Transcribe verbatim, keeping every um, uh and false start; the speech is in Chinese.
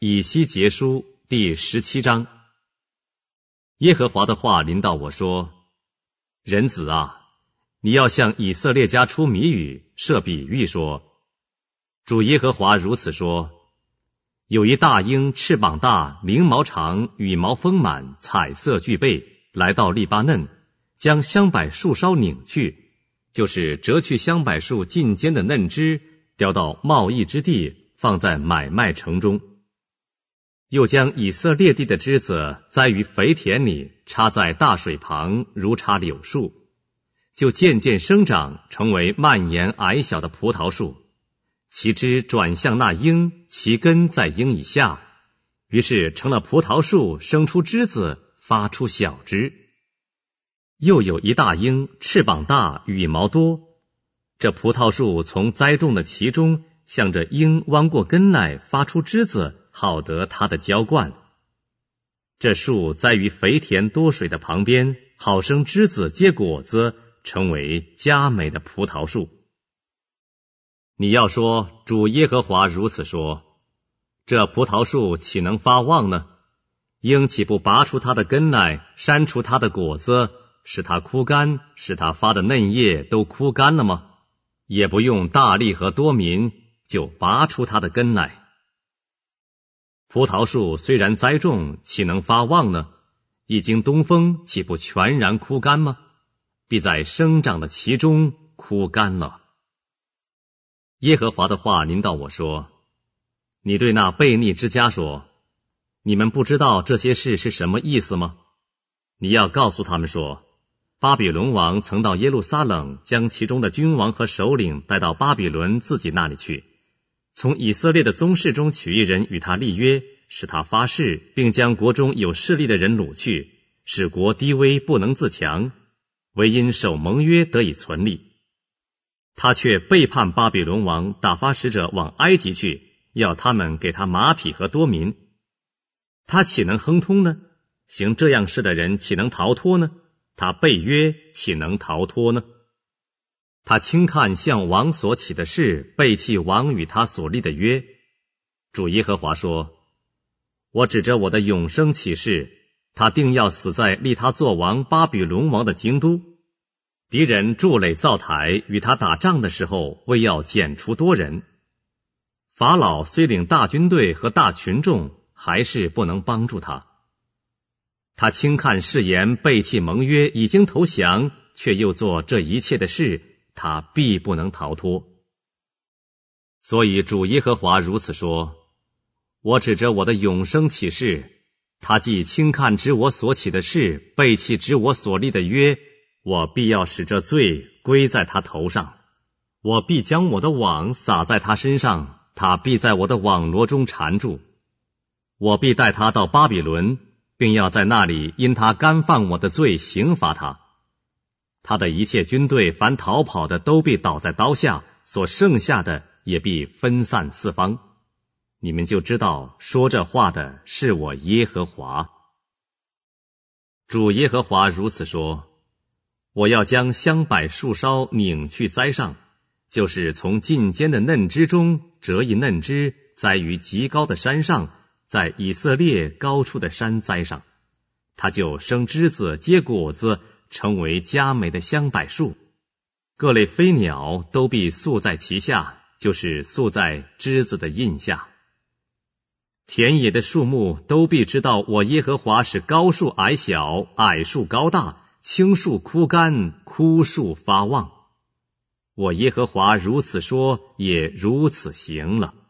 以西结书第十七章。耶和华的话临到我说：人子啊，你要向以色列家出谜语，设比喻说，主耶和华如此说：有一大鹰，翅膀大，翎毛长，羽毛丰满，彩色俱备，来到利巴嫩，将香柏树梢拧去，就是折去香柏树近尖的嫩枝，叼到贸易之地，放在买卖城中。又将以色列地的枝子栽于肥田里，插在大水旁，如插柳树，就渐渐生长，成为蔓延矮小的葡萄树，其枝转向那鹰，其根在鹰以下，于是成了葡萄树，生出枝子，发出小枝。又有一大鹰，翅膀大，羽毛多，这葡萄树从栽种的其中，向着鹰弯过根来，发出枝子，好得它的浇灌。这树栽于肥田多水的旁边，好生枝子结果子，成为佳美的葡萄树。你要说，主耶和华如此说，这葡萄树岂能发旺呢？鹰岂不拔出它的根来，删除它的果子，使它枯干，使它发的嫩叶都枯干了吗？也不用大力和多民，就拔出它的根来。葡萄树虽然栽种，岂能发旺呢？一经东风，岂不全然枯干吗？必在生长的其中枯干了。耶和华的话临到我说：你对那悖逆之家说，你们不知道这些事是什么意思吗？你要告诉他们说，巴比伦王曾到耶路撒冷，将其中的君王和首领带到巴比伦自己那里去，从以色列的宗室中取一人与他立约，使他发誓，并将国中有势力的人掳去，使国低微不能自强，唯因守盟约得以存立。他却背叛巴比伦王，打发使者往埃及去，要他们给他马匹和多民。他岂能亨通呢？行这样事的人岂能逃脱呢？他背约岂能逃脱呢？他轻看向王所起的事，背弃王与他所立的约。主耶和华说：我指着我的永生起誓，他定要死在立他作王巴比伦王的京都。敌人筑垒造台，与他打仗的时候，为要剪除多人。法老虽领大军队和大群众，还是不能帮助他。他轻看誓言，背弃盟约，已经投降，却又做这一切的事，他必不能逃脱。所以主耶和华如此说：我指着我的永生起誓，他既轻看指我所起的事，背弃指我所立的约，我必要使这罪归在他头上。我必将我的网撒在他身上，他必在我的网罗中缠住。我必带他到巴比伦，并要在那里因他干犯我的罪刑罚他。他的一切军队凡逃跑的都必倒在刀下，所剩下的也必分散四方。你们就知道说这话的是我耶和华。主耶和华如此说：我要将香柏树梢拧去栽上，就是从近尖的嫩枝中折一嫩枝，栽于极高的山上，在以色列高处的山栽上，它就生枝子结果子，成为佳美的香柏树。各类飞鸟都必宿在其下，就是宿在枝子的荫下。田野的树木都必知道我耶和华是高树矮小，矮树高大，青树枯干，枯树发旺。我耶和华如此说，也如此行了。